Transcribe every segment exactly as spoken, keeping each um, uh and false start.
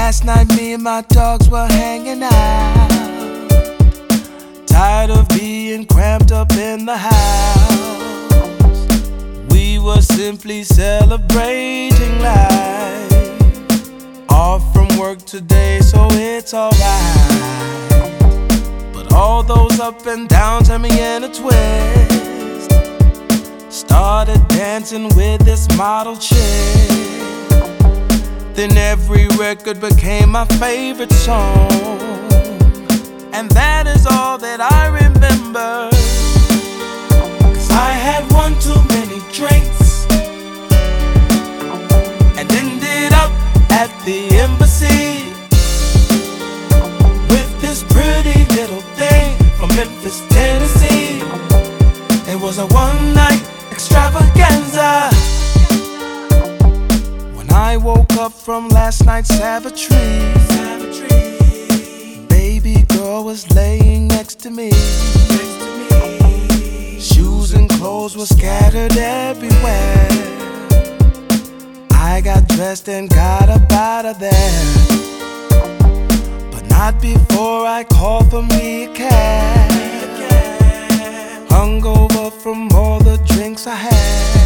Last night me and my dogs were hanging out, tired of being cramped up in the house. We were simply celebrating life. Off from work today, so it's alright. But all those up and downs had me in a twist. Started dancing with this model chick. Then every record became my favorite song, and that is all that I remember. Cause I had one too many drinks and ended up at the embassy with this pretty little thing from Memphis, Tennessee. It was a one-night extravaganza. I woke up from last night's savagery. Baby girl was laying next to me. Shoes and clothes were scattered everywhere. I got dressed and got up out of there, but not before I called for me a cab. Hungover from all the drinks I had.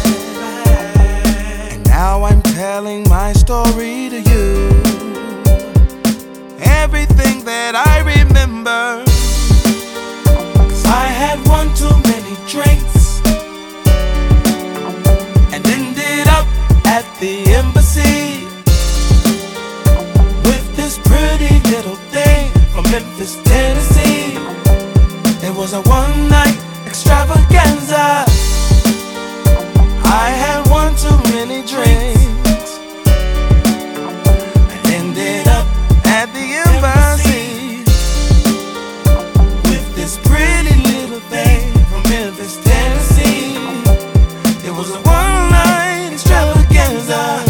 Now I'm telling my story to you, everything that I remember. Cause I had one too many drinks and ended up at the embassy with this pretty little thing from Memphis, Tennessee. It was a one-night extravaganza. I had one too many drinks and ended up at the embassy with this pretty little thing from Memphis, Tennessee. It was a one-night extravaganza.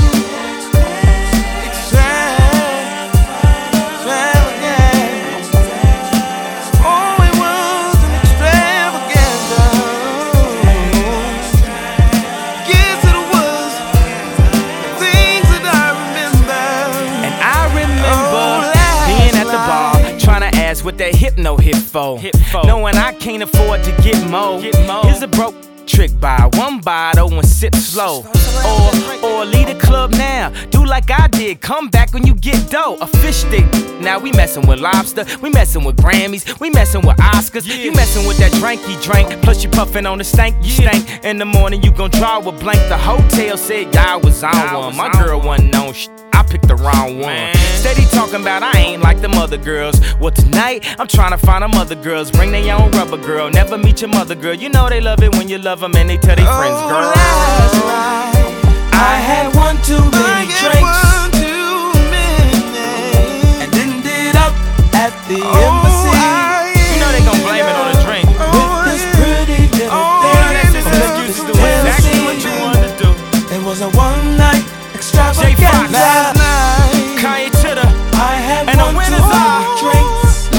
With that hypno hit for, knowing I can't afford to get more. Here's a broke trick: buy one bottle and sip slow, or or leave the club now. Do like I did, come back when you get dough. A fish stick. Now we messing with lobster, we messing with Grammys, we messing with Oscars. You messing with that drink you drank, plus you puffing on the stank you stank. In the morning you gon' draw a blank. The hotel said y'all was on one. My girl wasn't on shit. I picked the wrong one. Steady talking about I ain't like them other girls. Well, tonight I'm trying to find them other girls. Bring their own rubber girl. Never meet your mother girl. You know they love it when you love them and they tell their oh, friends, girl. Last night I had one too many drinks one too many and ended up at the oh, embassy. I, you know they gon' blame it on the drink. With this pretty little oh, thing from Memphis, Tennessee. Exactly what you wanted to do. It was a one-night extravaganza. Last night, Kanye to the I had and one the winners too are many drinks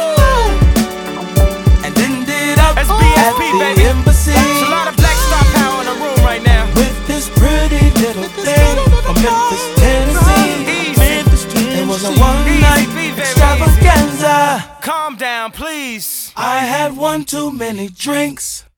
and ended up S B S P, at the baby. embassy. There's a lot of black star power in the room right now. With this pretty little thing from Memphis, Tennessee. Memphis, Tennessee. It was a one-night extravaganza. Calm down, please. I had one too many drinks